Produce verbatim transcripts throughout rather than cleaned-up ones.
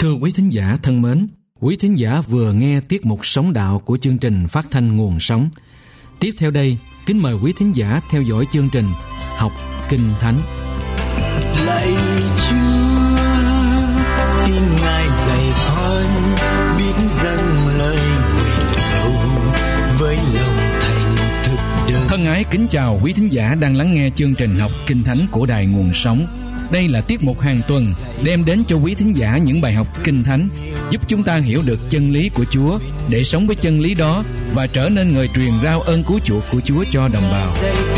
Thưa quý thính giả thân mến, quý thính giả vừa nghe tiết mục Sống Đạo của chương trình phát thanh Nguồn Sống. Tiếp theo đây, kính mời quý thính giả theo dõi chương trình Học Kinh Thánh. Lạy Chúa, xin Ngài dạy con biết dâng lời nguyện cầu với lòng thành thực đơn. Thân ái kính chào quý thính giả đang lắng nghe chương trình Học Kinh Thánh của Đài Nguồn Sống. Đây là tiết mục hàng tuần đem đến cho quý thính giả những bài học Kinh Thánh giúp chúng ta hiểu được chân lý của Chúa để sống với chân lý đó và trở nên người truyền rao ơn cứu chuộc của Chúa cho đồng bào.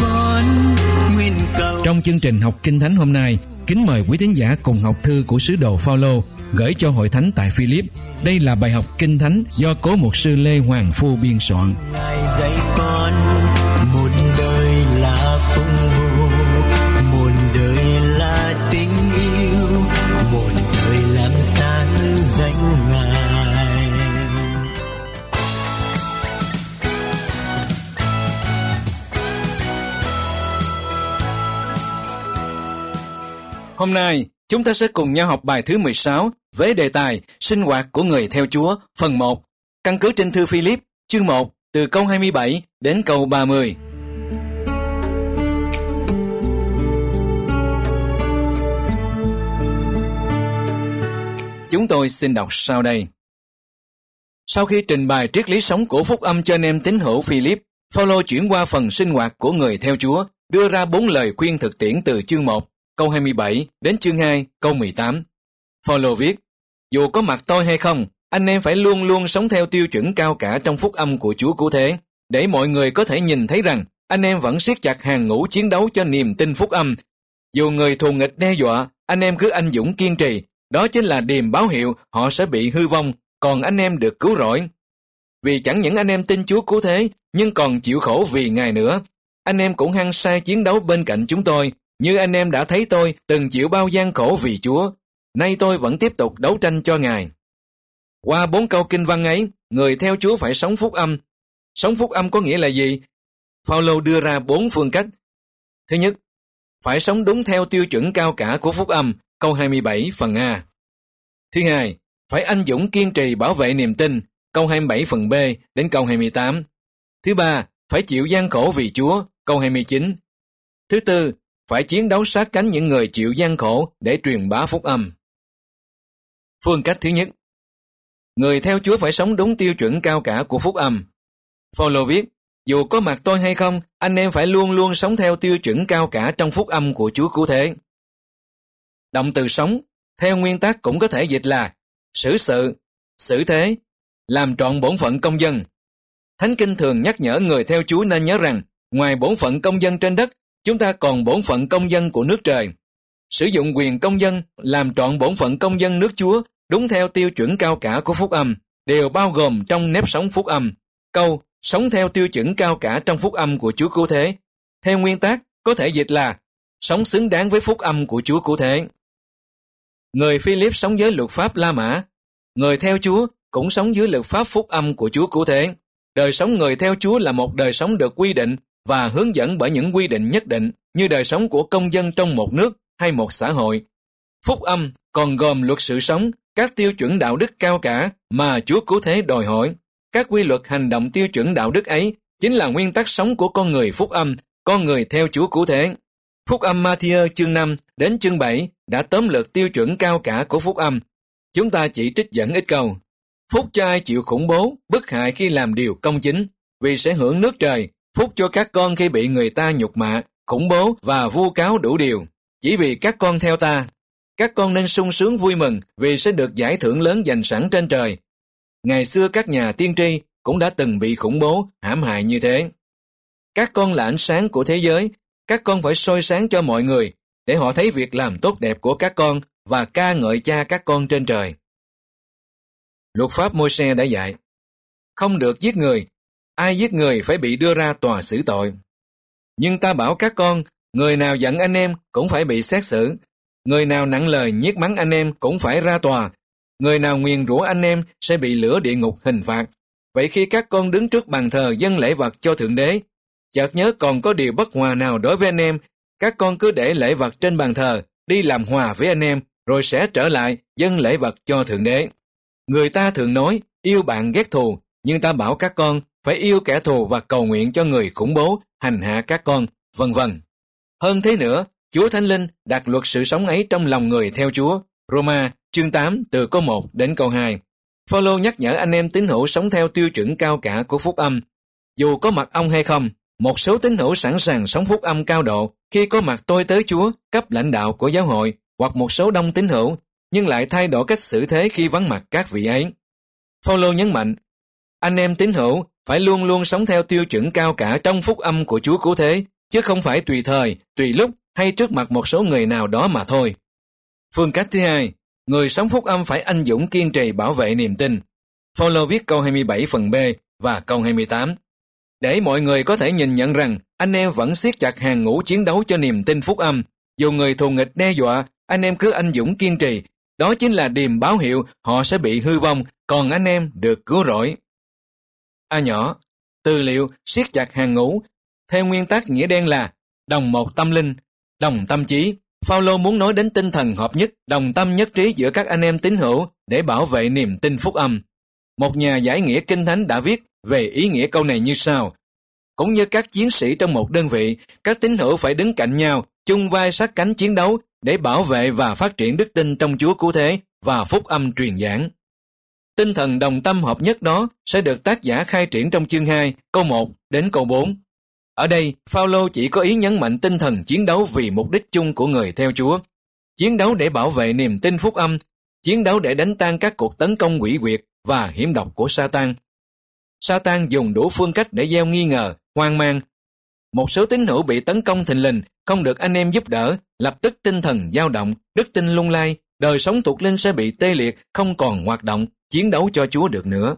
Trong chương trình Học Kinh Thánh hôm nay, kính mời quý thính giả cùng học thư của sứ đồ Phao-lô gửi cho hội thánh tại Philip. Đây là bài học Kinh Thánh do cố mục sư Lê Hoàng Phu biên soạn. Ngài dạy con một đời là phụng vụ, một đời là tình yêu, một đời làm sáng danh Ngài. Hôm nay, chúng ta sẽ cùng nhau học bài thứ mười sáu với đề tài Sinh hoạt của người theo Chúa, phần một, căn cứ trên thư Philip, chương một, từ câu hai mươi bảy đến câu ba mươi. Chúng tôi xin đọc sau đây. Sau khi trình bày triết lý sống của phúc âm cho anh em tín hữu Philip, Phao-lô chuyển qua phần sinh hoạt của người theo Chúa, đưa ra bốn lời khuyên thực tiễn từ chương một, câu hai mươi bảy đến chương hai, câu mười tám. Phao-lô viết: Dù có mặt tôi hay không, anh em phải luôn luôn sống theo tiêu chuẩn cao cả trong phúc âm của Chúa cứu thế, để mọi người có thể nhìn thấy rằng anh em vẫn siết chặt hàng ngũ chiến đấu cho niềm tin phúc âm. Dù người thù nghịch đe dọa, anh em cứ anh dũng kiên trì, đó chính là điềm báo hiệu họ sẽ bị hư vong, còn anh em được cứu rỗi. Vì chẳng những anh em tin Chúa cứu thế, nhưng còn chịu khổ vì Ngài nữa. Anh em cũng hăng say chiến đấu bên cạnh chúng tôi, như anh em đã thấy tôi từng chịu bao gian khổ vì Chúa. Nay tôi vẫn tiếp tục đấu tranh cho Ngài. Qua bốn câu kinh văn ấy, người theo Chúa phải sống phúc âm. Sống phúc âm có nghĩa là gì? Phao-lô đưa ra bốn phương cách. Thứ nhất, phải sống đúng theo tiêu chuẩn cao cả của phúc âm, câu hai mươi bảy phần A. Thứ hai, phải anh dũng kiên trì bảo vệ niềm tin, câu hai mươi bảy phần B đến câu hai mươi tám. Thứ ba, phải chịu gian khổ vì Chúa, câu hai mươi chín. Thứ tư, phải chiến đấu sát cánh những người chịu gian khổ để truyền bá phúc âm. Phương cách thứ nhất, người theo Chúa phải sống đúng tiêu chuẩn cao cả của phúc âm. Phao-lô viết: Dù có mặt tôi hay không, anh em phải luôn luôn sống theo tiêu chuẩn cao cả trong phúc âm của Chúa cứu thế. Động từ sống, theo nguyên tắc cũng có thể dịch là xử sự, xử thế, làm trọn bổn phận công dân. Thánh Kinh thường nhắc nhở người theo Chúa nên nhớ rằng, ngoài bổn phận công dân trên đất, chúng ta còn bổn phận công dân của nước trời. Sử dụng quyền công dân làm trọn bổn phận công dân nước Chúa đúng theo tiêu chuẩn cao cả của phúc âm, đều bao gồm trong nếp sống phúc âm. Câu sống theo tiêu chuẩn cao cả trong phúc âm của Chúa cứu thế, theo nguyên tắc có thể dịch là sống xứng đáng với phúc âm của Chúa cứu thế. Người Philip sống với luật pháp La Mã. Người theo Chúa cũng sống dưới luật pháp phúc âm của Chúa cứu thế. Đời sống người theo Chúa là một đời sống được quy định và hướng dẫn bởi những quy định nhất định, như đời sống của công dân trong một nước hay một xã hội. Phúc âm còn gồm luật sự sống, các tiêu chuẩn đạo đức cao cả mà Chúa cứu thế đòi hỏi. Các quy luật hành động tiêu chuẩn đạo đức ấy chính là nguyên tắc sống của con người phúc âm, con người theo Chúa cứu thế. Phúc âm Ma-thi-ơ chương năm đến chương bảy đã tóm lược tiêu chuẩn cao cả của phúc âm. Chúng ta chỉ trích dẫn ít câu. Phúc cho ai chịu khủng bố, bức hại khi làm điều công chính, vì sẽ hưởng nước trời. Phúc cho các con khi bị người ta nhục mạ, khủng bố và vu cáo đủ điều, chỉ vì các con theo ta. Các con nên sung sướng vui mừng vì sẽ được giải thưởng lớn dành sẵn trên trời. Ngày xưa các nhà tiên tri cũng đã từng bị khủng bố, hãm hại như thế. Các con là ánh sáng của thế giới, các con phải soi sáng cho mọi người, để họ thấy việc làm tốt đẹp của các con và ca ngợi Cha các con trên trời. Luật pháp Môi-se đã dạy, không được giết người, ai giết người phải bị đưa ra tòa xử tội. Nhưng ta bảo các con, người nào giận anh em cũng phải bị xét xử, người nào nặng lời nhiếc mắng anh em cũng phải ra tòa, người nào nguyền rủa anh em sẽ bị lửa địa ngục hình phạt. Vậy khi các con đứng trước bàn thờ dâng lễ vật cho Thượng Đế, chợt nhớ còn có điều bất hòa nào đối với anh em, các con cứ để lễ vật trên bàn thờ, đi làm hòa với anh em, rồi sẽ trở lại dâng lễ vật cho Thượng Đế. Người ta thường nói, yêu bạn ghét thù, nhưng ta bảo các con phải yêu kẻ thù và cầu nguyện cho người khủng bố, hành hạ các con, vân vân. Hơn thế nữa, Chúa Thánh Linh đặt luật sự sống ấy trong lòng người theo Chúa. Roma chương tám từ câu một đến câu hai. Phaolô nhắc nhở anh em tín hữu sống theo tiêu chuẩn cao cả của phúc âm. Dù có mặt ông hay không, một số tín hữu sẵn sàng sống phúc âm cao độ khi có mặt tôi tớ Chúa, cấp lãnh đạo của giáo hội, hoặc một số đông tín hữu, nhưng lại thay đổi cách xử thế khi vắng mặt các vị ấy. Phaolô nhấn mạnh, anh em tín hữu phải luôn luôn sống theo tiêu chuẩn cao cả trong phúc âm của Chúa cứu thế, chứ không phải tùy thời, tùy lúc hay trước mặt một số người nào đó mà thôi. Phương cách thứ hai, người sống phúc âm phải anh dũng kiên trì bảo vệ niềm tin. Phaolô viết câu hai mươi bảy phần B và câu hai mươi tám. Để mọi người có thể nhìn nhận rằng anh em vẫn siết chặt hàng ngũ chiến đấu cho niềm tin phúc âm. Dù người thù nghịch đe dọa, anh em cứ anh dũng kiên trì. Đó chính là điềm báo hiệu họ sẽ bị hư vong, còn anh em được cứu rỗi. A nhỏ, tư liệu siết chặt hàng ngũ, theo nguyên tắc nghĩa đen là đồng một tâm linh, đồng tâm trí. Phaolô muốn nói đến tinh thần hợp nhất, đồng tâm nhất trí giữa các anh em tín hữu để bảo vệ niềm tin phúc âm. Một nhà giải nghĩa kinh thánh đã viết về ý nghĩa câu này như sau. Cũng như các chiến sĩ trong một đơn vị, các tín hữu phải đứng cạnh nhau, chung vai sát cánh chiến đấu để bảo vệ và phát triển đức tin trong Chúa cứu thế và phúc âm truyền giảng. Tinh thần đồng tâm hợp nhất đó sẽ được tác giả khai triển trong chương hai, câu một đến câu bốn. Ở đây, Phaolô chỉ có ý nhấn mạnh tinh thần chiến đấu vì mục đích chung của người theo Chúa. Chiến đấu để bảo vệ niềm tin phúc âm, chiến đấu để đánh tan các cuộc tấn công quỷ quyệt và hiểm độc của Sa-tan. Sa-tan dùng đủ phương cách để gieo nghi ngờ, hoang mang. Một số tín hữu bị tấn công thình lình, không được anh em giúp đỡ, lập tức tinh thần dao động, đức tin lung lay, đời sống thuộc linh sẽ bị tê liệt, không còn hoạt động, chiến đấu cho Chúa được nữa.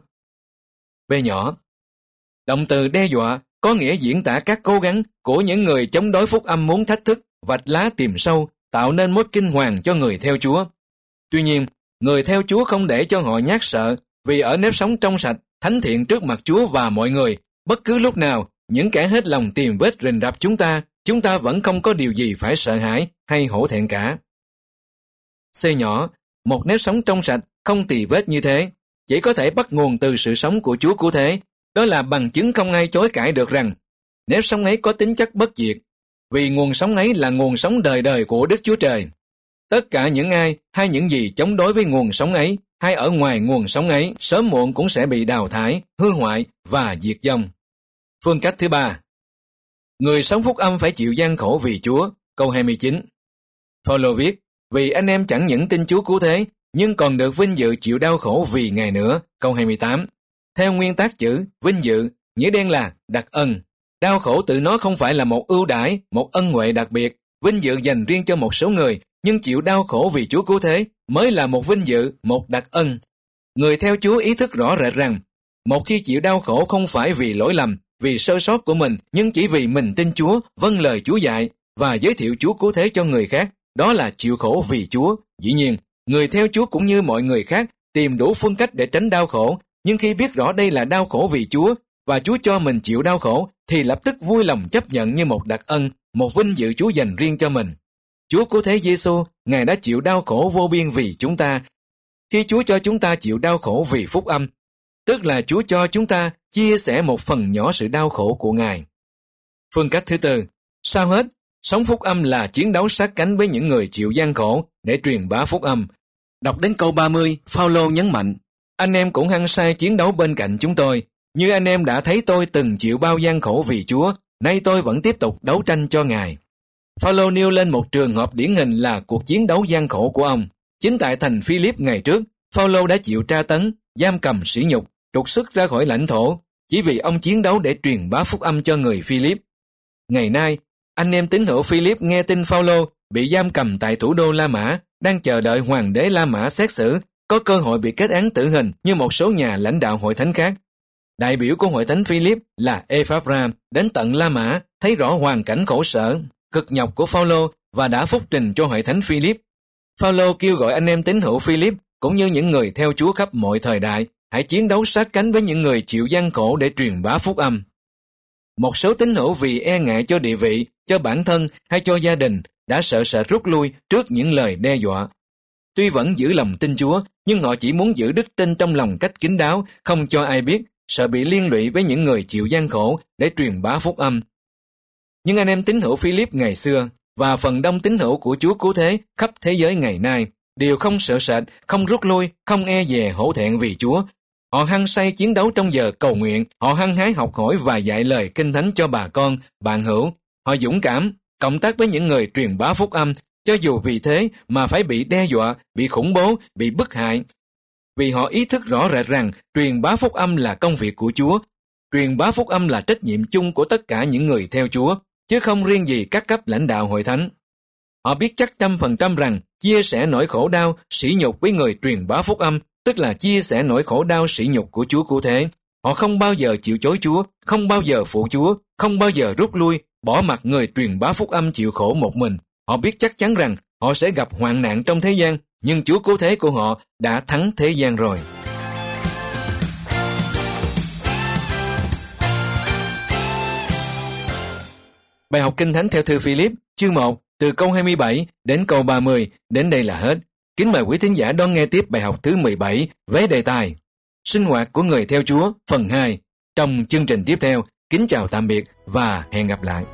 B nhỏ. Động từ đe dọa có nghĩa diễn tả các cố gắng của những người chống đối phúc âm muốn thách thức, vạch lá tìm sâu, tạo nên mối kinh hoàng cho người theo Chúa. Tuy nhiên, người theo Chúa không để cho họ nhát sợ, vì ở nếp sống trong sạch, thánh thiện trước mặt Chúa và mọi người, bất cứ lúc nào, những kẻ hết lòng tìm vết rình rập chúng ta, chúng ta vẫn không có điều gì phải sợ hãi hay hổ thẹn cả. C nhỏ, một nếp sống trong sạch, không tì vết như thế, chỉ có thể bắt nguồn từ sự sống của Chúa cứu thế. Đó là bằng chứng không ai chối cãi được rằng nếp sống ấy có tính chất bất diệt, vì nguồn sống ấy là nguồn sống đời đời của Đức Chúa Trời. Tất cả những ai hay những gì chống đối với nguồn sống ấy hay ở ngoài nguồn sống ấy sớm muộn cũng sẽ bị đào thải, hư hoại và diệt vong. Phương cách thứ ba, người sống phúc âm phải chịu gian khổ vì Chúa. Câu hai mươi chín. Phaolô viết, vì anh em chẳng những tin Chúa cứu thế, nhưng còn được vinh dự chịu đau khổ vì Ngài nữa. Câu hai mươi tám. Theo nguyên tắc chữ vinh dự, nghĩa đen là đặc ân. Đau khổ tự nó không phải là một ưu đãi, một ân huệ đặc biệt, vinh dự dành riêng cho một số người, nhưng chịu đau khổ vì Chúa cứu thế mới là một vinh dự, một đặc ân. Người theo Chúa ý thức rõ rệt rằng, một khi chịu đau khổ không phải vì lỗi lầm, vì sơ sót của mình, nhưng chỉ vì mình tin Chúa, vâng lời Chúa dạy và giới thiệu Chúa cứu thế cho người khác, đó là chịu khổ vì Chúa. Dĩ nhiên, người theo Chúa cũng như mọi người khác tìm đủ phương cách để tránh đau khổ, nhưng khi biết rõ đây là đau khổ vì Chúa và Chúa cho mình chịu đau khổ thì lập tức vui lòng chấp nhận như một đặc ân, một vinh dự Chúa dành riêng cho mình. Chúa cứu thế Giêsu, Ngài đã chịu đau khổ vô biên vì chúng ta. Khi Chúa cho chúng ta chịu đau khổ vì phúc âm, tức là Chúa cho chúng ta chia sẻ một phần nhỏ sự đau khổ của Ngài. Phương cách thứ tư, sau hết, sống phúc âm là chiến đấu sát cánh với những người chịu gian khổ để truyền bá phúc âm. Đọc đến câu ba mươi, Phaolô nhấn mạnh, anh em cũng hăng say chiến đấu bên cạnh chúng tôi, như anh em đã thấy tôi từng chịu bao gian khổ vì Chúa, nay tôi vẫn tiếp tục đấu tranh cho Ngài. Phaolô nêu lên một trường hợp điển hình là cuộc chiến đấu gian khổ của ông. Chính tại thành Philip ngày trước, Phaolô đã chịu tra tấn, giam cầm sỉ nhục, trục xuất ra khỏi lãnh thổ, chỉ vì ông chiến đấu để truyền bá phúc âm cho người Philip. Ngày nay, anh em tín hữu Philip nghe tin Phaolô bị giam cầm tại thủ đô La Mã, đang chờ đợi hoàng đế La Mã xét xử, có cơ hội bị kết án tử hình như một số nhà lãnh đạo hội thánh khác. Đại biểu của hội thánh Philip là Ephraim đến tận La Mã, thấy rõ hoàn cảnh khổ sở, cực nhọc của Phaolô và đã phúc trình cho hội thánh Philip. Phaolô kêu gọi anh em tín hữu Philip cũng như những người theo Chúa khắp mọi thời đại hãy chiến đấu sát cánh với những người chịu gian khổ để truyền bá phúc âm. Một số tín hữu vì e ngại cho địa vị, cho bản thân hay cho gia đình đã sợ sệt rút lui trước những lời đe dọa. tuy vẫn giữ lòng tin Chúa, nhưng họ chỉ muốn giữ đức tin trong lòng cách kín đáo, không cho ai biết, sợ bị liên lụy với những người chịu gian khổ để truyền bá phúc âm. Nhưng anh em tín hữu Philip ngày xưa và phần đông tín hữu của Chúa Cứu Thế khắp thế giới ngày nay đều không sợ sệt, không rút lui, không e dè hổ thẹn vì Chúa. Họ hăng say chiến đấu trong giờ cầu nguyện, họ hăng hái học hỏi và dạy lời kinh thánh cho bà con, bạn hữu. Họ dũng cảm, cộng tác với những người truyền bá phúc âm, cho dù vì thế mà phải bị đe dọa, bị khủng bố, bị bức hại. Vì họ ý thức rõ rệt rằng truyền bá phúc âm là công việc của Chúa. Truyền bá phúc âm là trách nhiệm chung của tất cả những người theo Chúa, chứ không riêng gì các cấp lãnh đạo hội thánh. Họ biết chắc trăm phần trăm rằng chia sẻ nỗi khổ đau, sỉ nhục với người truyền bá phúc âm, tức là chia sẻ nỗi khổ đau sỉ nhục của Chúa Cứu Thế. Họ không bao giờ chịu chối Chúa, không bao giờ phụ Chúa, không bao giờ rút lui, bỏ mặc người truyền bá phúc âm chịu khổ một mình. Họ biết chắc chắn rằng họ sẽ gặp hoạn nạn trong thế gian, nhưng Chúa Cứu Thế của họ đã thắng thế gian rồi. Bài học Kinh Thánh theo thư Philip, chương một, từ câu hai mươi bảy đến câu ba mươi, đến đây là hết. Kính mời quý thính giả đón nghe tiếp bài học thứ mười bảy với đề tài Sinh hoạt của người theo Chúa phần hai. Trong chương trình tiếp theo, kính chào tạm biệt và hẹn gặp lại.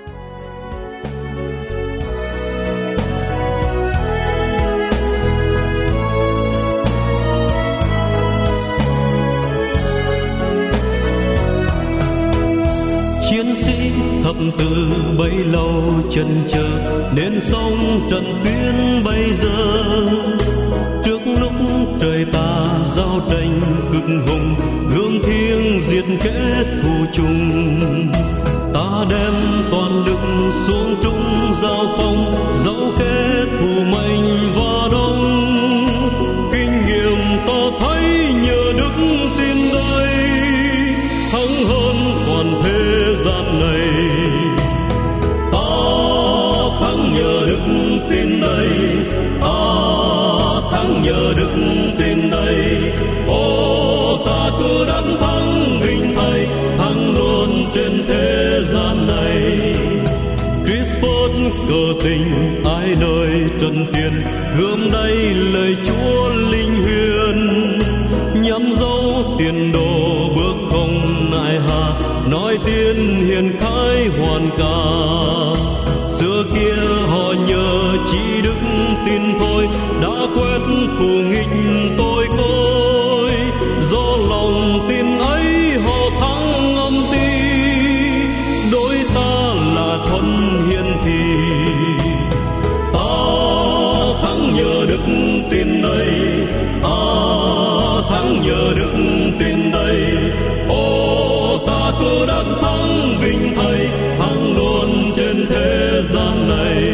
Chiến sĩ thập tự bấy lâu chân chờ nên sông trận tuyến bây giờ. Trước lúc trời ta giao tranh cực hùng, gươm thiêng diệt kẻ thù chung, ta đem toàn lực xuống trung giao phong, dẫu kẻ thù mạnh và đông. Kinh nghiệm ta thấy nhờ đức tin đây, thắng hơn toàn thế gian này. Ta thắng nhờ đức tin đây, ta thắng nhờ đức tin đây. Ô ta cứ đắm thắng vinh thầy, thắng luôn trên thế gian này. Christ phốt cờ tình ai nơi trần tiền, gươm đây lời Chúa linh huyền, nhắm dấu tiền đồ bước không nại hà, nói tiên hiền khai hoàn ca. Xưa kia họ nhờ chỉ đức tin thôi, đã quét thù nghịch tôi côi. Do lòng tin ấy họ thắng âm ti, đối ta là thuần hiền thì. Ta thắng nhờ đức tin đây, ta thắng nhờ đức tin đây. Ô ta cứ đắc thắng vinh thầy, thắng luôn trên thế gian này.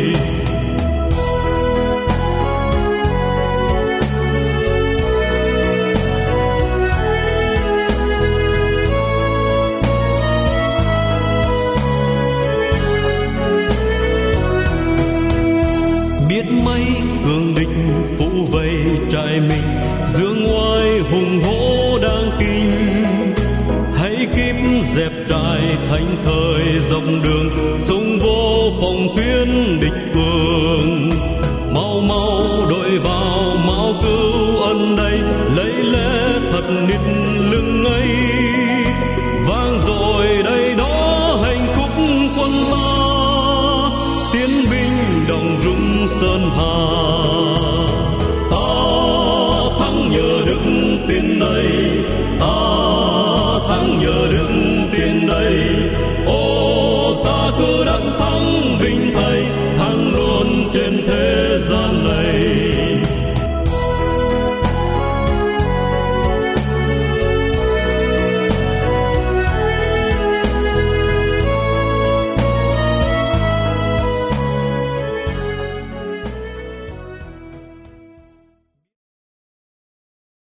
Biết mấy cường địch phủ vây trại mình, dương oai hùng hổ đang kinh. Hãy kíp dẹp trại thành thời dòng đường, sông vô phòng tuyến địch vương. Mau mau đội vào máu cứu ân đây, lấy lẽ thật nít lưng ấy. Vang rồi đây đó hạnh phúc quân ta, tiến binh đồng rung sơn hà. Ta thắng nhờ đức tin đây, ta thắng nhờ đức tin đây. Ô ta cứ đắc thắng